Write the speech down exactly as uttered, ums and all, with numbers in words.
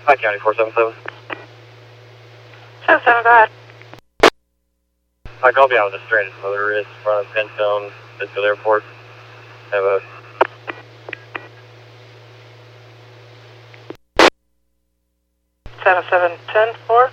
Hi, County four seven seven. seven seven, go ahead. Hi, call me out with a stranded motorist in front of Penstone, Pittsfield Airport. Have a seven seven ten four.